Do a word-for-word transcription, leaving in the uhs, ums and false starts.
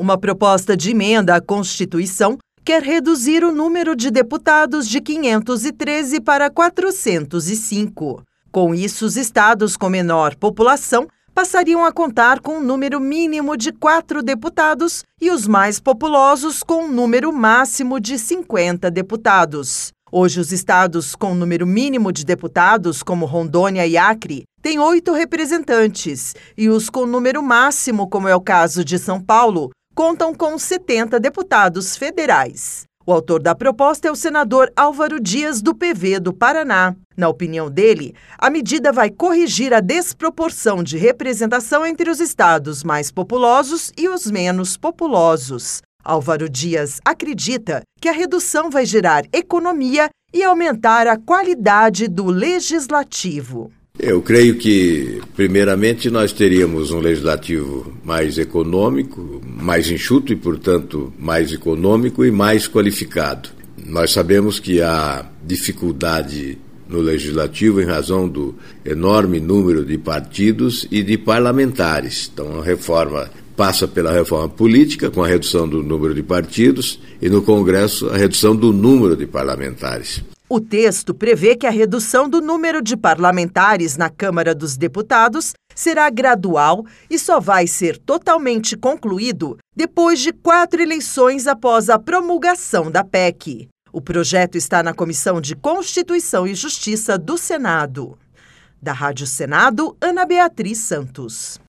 Uma proposta de emenda à Constituição quer reduzir o número de deputados de quinhentos e treze para quatrocentos e cinco. Com isso, os estados com menor população passariam a contar com um número mínimo de quatro deputados e os mais populosos com um número máximo de cinquenta deputados. Hoje, os estados com número mínimo de deputados, como Rondônia e Acre, têm oito representantes, e os com número máximo, como é o caso de São Paulo, contam com setenta deputados federais. O autor da proposta é o senador Álvaro Dias, do P V do Paraná. Na opinião dele, a medida vai corrigir a desproporção de representação entre os estados mais populosos e os menos populosos. Álvaro Dias acredita que a redução vai gerar economia e aumentar a qualidade do legislativo. Eu creio que, primeiramente, nós teríamos um legislativo mais econômico, mais enxuto e, portanto, mais econômico e mais qualificado. Nós sabemos que há dificuldade no legislativo em razão do enorme número de partidos e de parlamentares. Então, a reforma passa pela reforma política, com a redução do número de partidos, e no Congresso, a redução do número de parlamentares. O texto prevê que a redução do número de parlamentares na Câmara dos Deputados será gradual e só vai ser totalmente concluído depois de quatro eleições após a promulgação da P E C. O projeto está na Comissão de Constituição e Justiça do Senado. Da Rádio Senado, Ana Beatriz Santos.